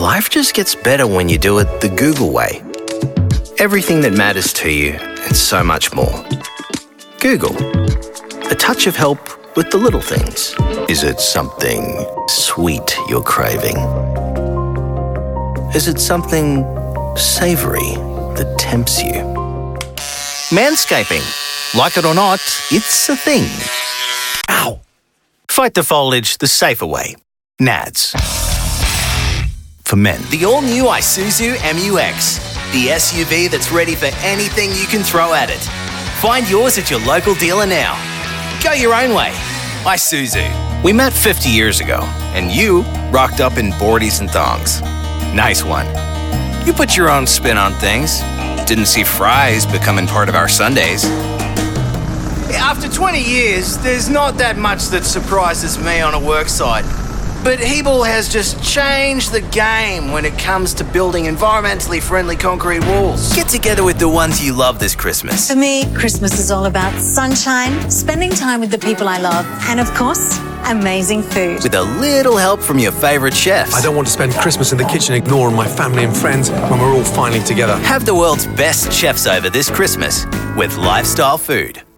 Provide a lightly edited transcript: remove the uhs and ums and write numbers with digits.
life just gets better when you do it the Google way. Everything that matters to you and so much more. Google. A touch of help with the little things. Is it something sweet you're craving? Is it something savory that tempts you? Manscaping. Like it or not, it's a thing. Ow! Fight the foliage the safer way. Nads. For men. The all-new Isuzu MU-X. The SUV that's ready for anything you can throw at it. Find yours at your local dealer now. Go your own way. Isuzu. We met 50 years ago, and you rocked up in boardies and thongs. Nice one. You put your own spin on things. Didn't see fries becoming part of our Sundays. After 20 years, there's not that much that surprises me on a work site. But Hebel has just changed the game when it comes to building environmentally friendly concrete walls. Get together with the ones you love this Christmas. For me, Christmas is all about sunshine, spending time with the people I love, and of course, amazing food. With a little help from your favorite chefs. I don't want to spend Christmas in the kitchen ignoring my family and friends when we're all finally together. Have the world's best chefs over this Christmas with Lifestyle Food.